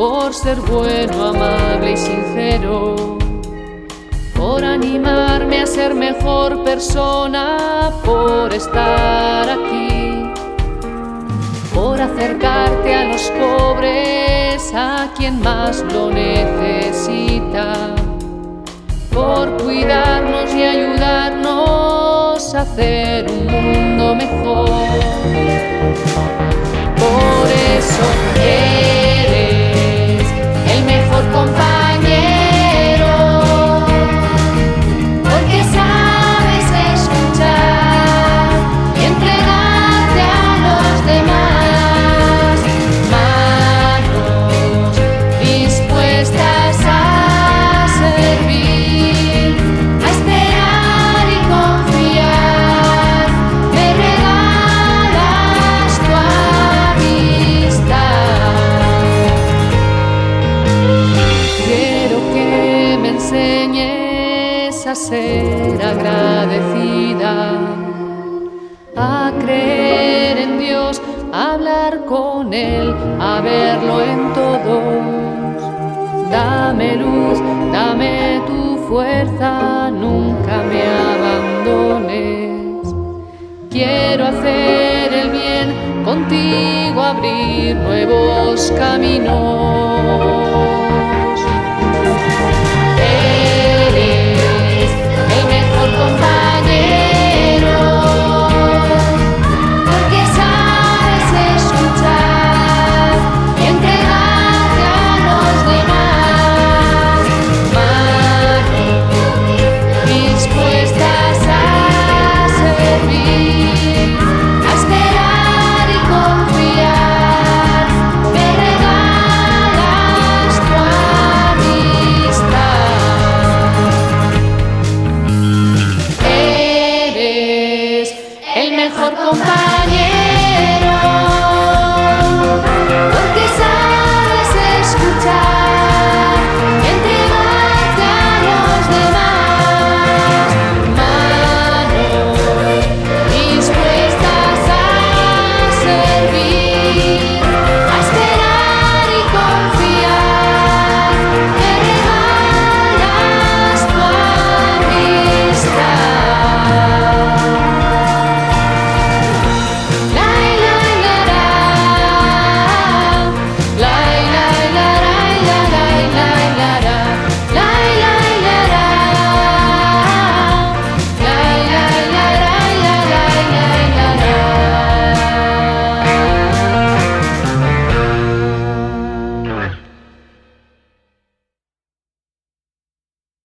por ser bueno, amable y sincero, por animarme a ser mejor persona, por estar aquí, por acercarte a los pobres, a quien más lo necesita, por cuidarnos y ayudarnos a hacer un mundo mejor. Por eso eres el mejor compañero, porque sabes escuchar y entregarte a los demás, manos dispuestas a servir, a esperar y confiar. Me regalas tu amistad. Quiero que me enseñes a ser agradecida, a creer en Dios, a hablar con Él, a verlo en todos. Dame luz, dame tu fuerza, nunca me abandones. Quiero hacer el bien, contigo abrir nuevos caminos.